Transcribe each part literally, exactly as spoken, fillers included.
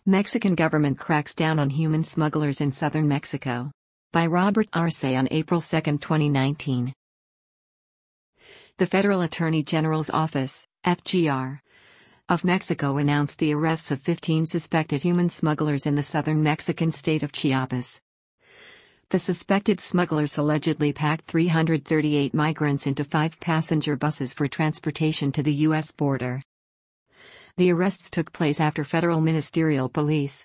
Mexican government cracks down on human smugglers in southern Mexico. By Robert Arce on April second, twenty nineteen. The Federal Attorney General's Office, F G R, of Mexico announced the arrests of fifteen suspected human smugglers in the southern Mexican state of Chiapas. The suspected smugglers allegedly packed three hundred thirty-eight migrants into five passenger buses for transportation to the U S border. The arrests took place after Federal Ministerial Police,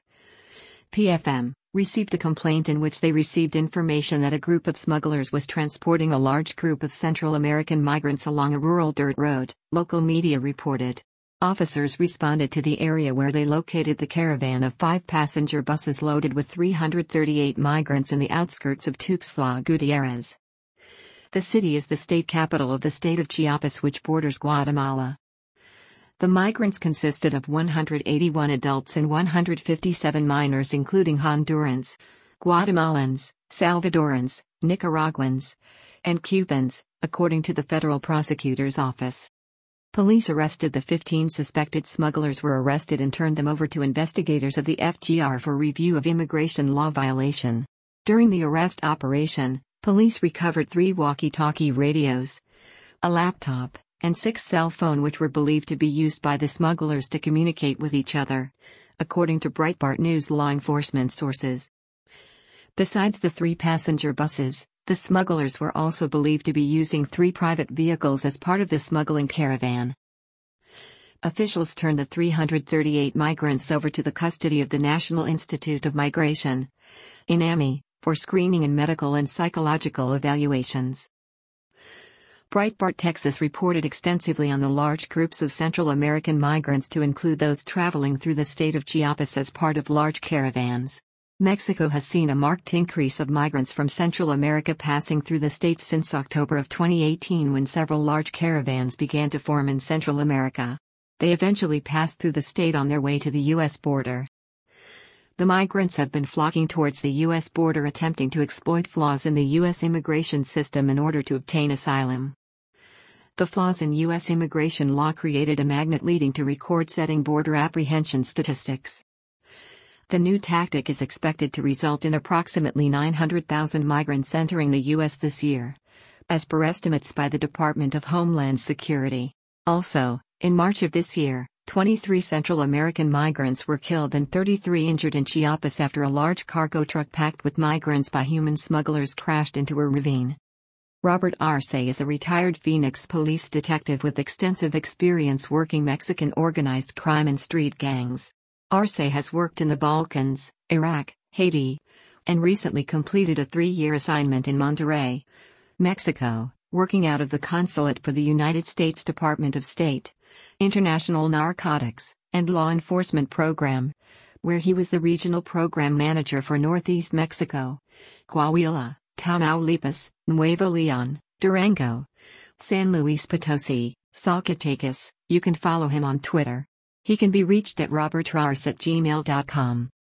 P F M, received a complaint in which they received information that a group of smugglers was transporting a large group of Central American migrants along a rural dirt road, local media reported. Officers responded to the area where they located the caravan of five passenger buses loaded with three hundred thirty-eight migrants in the outskirts of Tuxtla Gutierrez. The city is the state capital of the state of Chiapas, which borders Guatemala. The migrants consisted of one hundred eighty-one adults and one hundred fifty-seven minors, including Hondurans, Guatemalans, Salvadorans, Nicaraguans, and Cubans, according to the Federal Prosecutor's Office. Police arrested the fifteen suspected smugglers were arrested and turned them over to investigators of the F G R for review of immigration law violation. During the arrest operation, police recovered three walkie-talkie radios, a laptop, and six cell phones which were believed to be used by the smugglers to communicate with each other, according to Breitbart News law enforcement sources. Besides the three passenger buses, the smugglers were also believed to be using three private vehicles as part of the smuggling caravan. Officials turned the three hundred thirty-eight migrants over to the custody of the National Institute of Migration, I N A M I, for screening and medical and psychological evaluations. Breitbart Texas reported extensively on the large groups of Central American migrants, to include those traveling through the state of Chiapas as part of large caravans. Mexico has seen a marked increase of migrants from Central America passing through the state since October of twenty eighteen, when several large caravans began to form in Central America. They eventually passed through the state on their way to the U S border. The migrants have been flocking towards the U S border, attempting to exploit flaws in the U S immigration system in order to obtain asylum. The flaws in U S immigration law created a magnet leading to record-setting border apprehension statistics. The new tactic is expected to result in approximately nine hundred thousand migrants entering the U S this year, as per estimates by the Department of Homeland Security. Also, in March of this year, twenty-three Central American migrants were killed and thirty-three injured in Chiapas after a large cargo truck packed with migrants by human smugglers crashed into a ravine. Robert Arce is a retired Phoenix police detective with extensive experience working Mexican organized crime and street gangs. Arce has worked in the Balkans, Iraq, Haiti, and recently completed a three-year assignment in Monterrey, Mexico, working out of the consulate for the United States Department of State, International Narcotics, and Law Enforcement Program, where he was the regional program manager for Northeast Mexico, Coahuila, Tamaulipas, Nuevo Leon, Durango, San Luis Potosi, Zacatecas. You can follow him on Twitter. He can be reached at robertarce at gmail dot com.